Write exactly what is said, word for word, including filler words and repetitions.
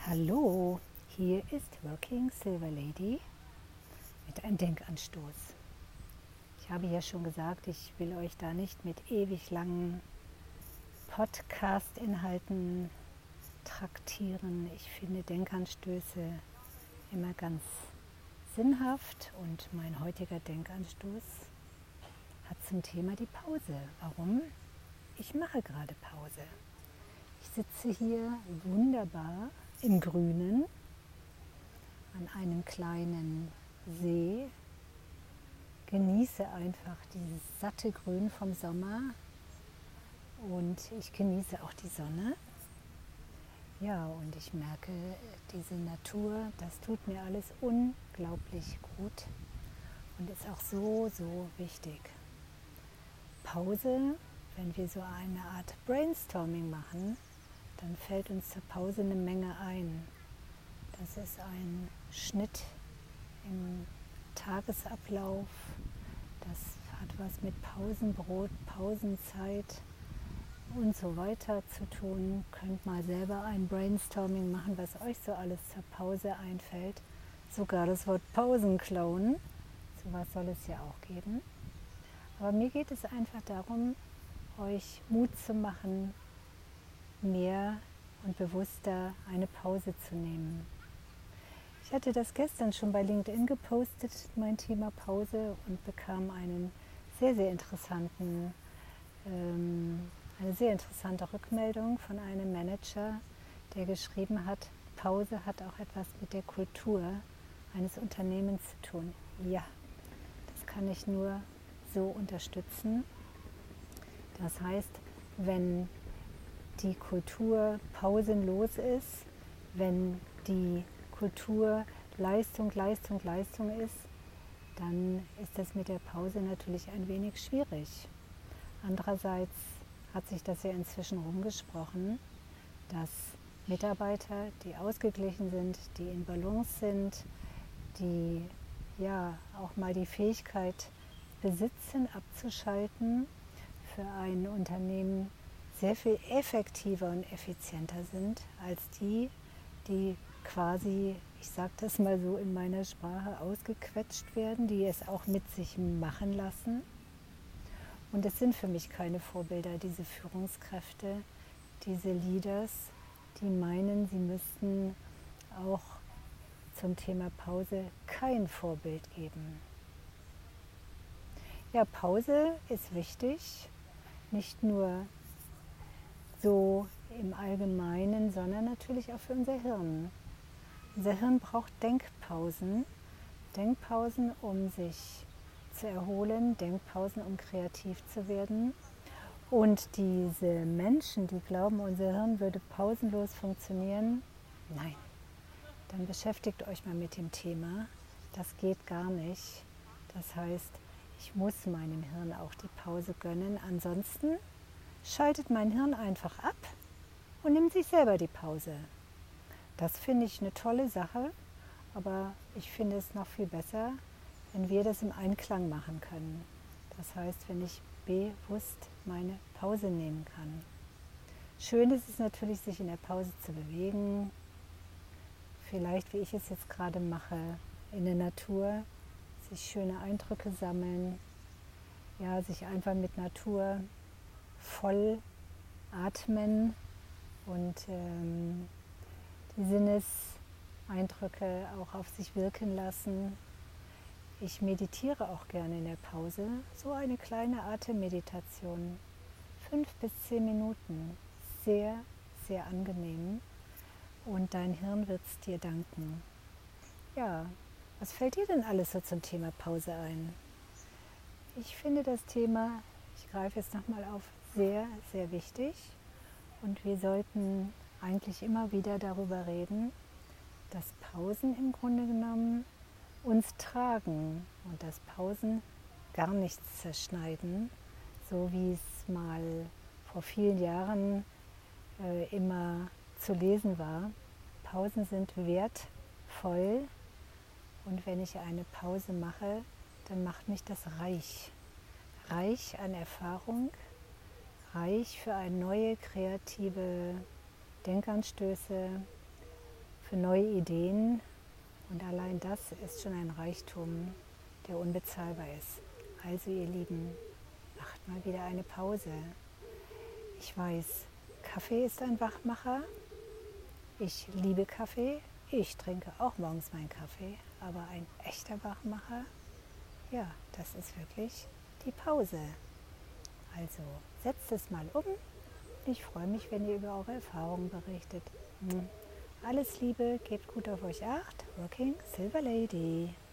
Hallo, hier ist Working Silver Lady mit einem Denkanstoß. Ich habe ja schon gesagt, ich will euch da nicht mit ewig langen Podcast-Inhalten traktieren. Ich finde Denkanstöße immer ganz sinnhaft und mein heutiger Denkanstoß hat zum Thema die Pause. Warum? Ich mache gerade Pause. Ich sitze hier wunderbar im Grünen an einem kleinen See, genieße einfach dieses satte Grün vom Sommer und ich genieße auch die Sonne. Ja, und ich merke, diese Natur, das tut mir alles unglaublich gut und ist auch so, so wichtig. Pause, wenn wir so eine Art Brainstorming machen, dann fällt uns zur Pause eine Menge ein. Das ist ein Schnitt im Tagesablauf, das hat was mit Pausenbrot, Pausenzeit und so weiter zu tun. Könnt mal selber ein Brainstorming machen, was euch so alles zur Pause einfällt. Sogar das Wort Pausenklauen, sowas soll es ja auch geben. Aber mir geht es einfach darum, euch Mut zu machen, mehr und bewusster eine Pause zu nehmen. Ich hatte das gestern schon bei LinkedIn gepostet, mein Thema Pause, und bekam einen sehr, sehr interessanten, ähm, eine sehr interessante Rückmeldung von einem Manager, der geschrieben hat, Pause hat auch etwas mit der Kultur eines Unternehmens zu tun. Ja, das kann ich nur so unterstützen. Das heißt, wenn die Kultur pausenlos ist, wenn die Kultur Leistung, Leistung, Leistung ist, dann ist das mit der Pause natürlich ein wenig schwierig. Andererseits hat sich das ja inzwischen rumgesprochen, dass Mitarbeiter, die ausgeglichen sind, die in Balance sind, die ja auch mal die Fähigkeit besitzen, abzuschalten, für ein Unternehmen sehr viel effektiver und effizienter sind als die, die quasi, ich sage das mal so in meiner Sprache, ausgequetscht werden, die es auch mit sich machen lassen. Und es sind für mich keine Vorbilder, diese Führungskräfte, diese Leaders, die meinen, sie müssten auch zum Thema Pause kein Vorbild geben. Ja, Pause ist wichtig, nicht nur so im Allgemeinen, sondern natürlich auch für unser Hirn. Unser Hirn braucht Denkpausen, Denkpausen, um sich zu erholen, Denkpausen, um kreativ zu werden. Und diese Menschen, die glauben, unser Hirn würde pausenlos funktionieren, nein, dann beschäftigt euch mal mit dem Thema. Das geht gar nicht. Das heißt, ich muss meinem Hirn auch die Pause gönnen. Ansonsten schaltet mein Hirn einfach ab und nimmt sich selber die Pause. Das finde ich eine tolle Sache, aber ich finde es noch viel besser, wenn wir das im Einklang machen können. Das heißt, wenn ich bewusst meine Pause nehmen kann. Schön ist es natürlich, sich in der Pause zu bewegen, vielleicht wie ich es jetzt gerade mache, in der Natur, sich schöne Eindrücke sammeln, ja, sich einfach mit Natur voll atmen und ähm, die Sinneseindrücke auch auf sich wirken lassen. Ich meditiere auch gerne in der Pause, so eine kleine Atemmeditation, fünf bis zehn Minuten, sehr, sehr angenehm und dein Hirn wird es dir danken. Ja, was fällt dir denn alles so zum Thema Pause ein? Ich finde das Thema, ich greife jetzt nochmal auf, sehr, sehr wichtig und wir sollten eigentlich immer wieder darüber reden, dass Pausen im Grunde genommen uns tragen und dass Pausen gar nichts zerschneiden, so wie es mal vor vielen Jahren äh, immer zu lesen war. Pausen sind wertvoll und wenn ich eine Pause mache, dann macht mich das reich. Reich an Erfahrung, reich für eine neue kreative Denkanstöße, für neue Ideen. Und allein das ist schon ein Reichtum, der unbezahlbar ist. Also ihr Lieben, macht mal wieder eine Pause. Ich weiß, Kaffee ist ein Wachmacher. Ich liebe Kaffee. Ich trinke auch morgens meinen Kaffee. Aber ein echter Wachmacher, ja, das ist wirklich die Pause. Also setzt es mal um. Ich freue mich, wenn ihr über eure Erfahrungen berichtet. Alles Liebe, gebt gut auf euch acht. Working Silver Lady.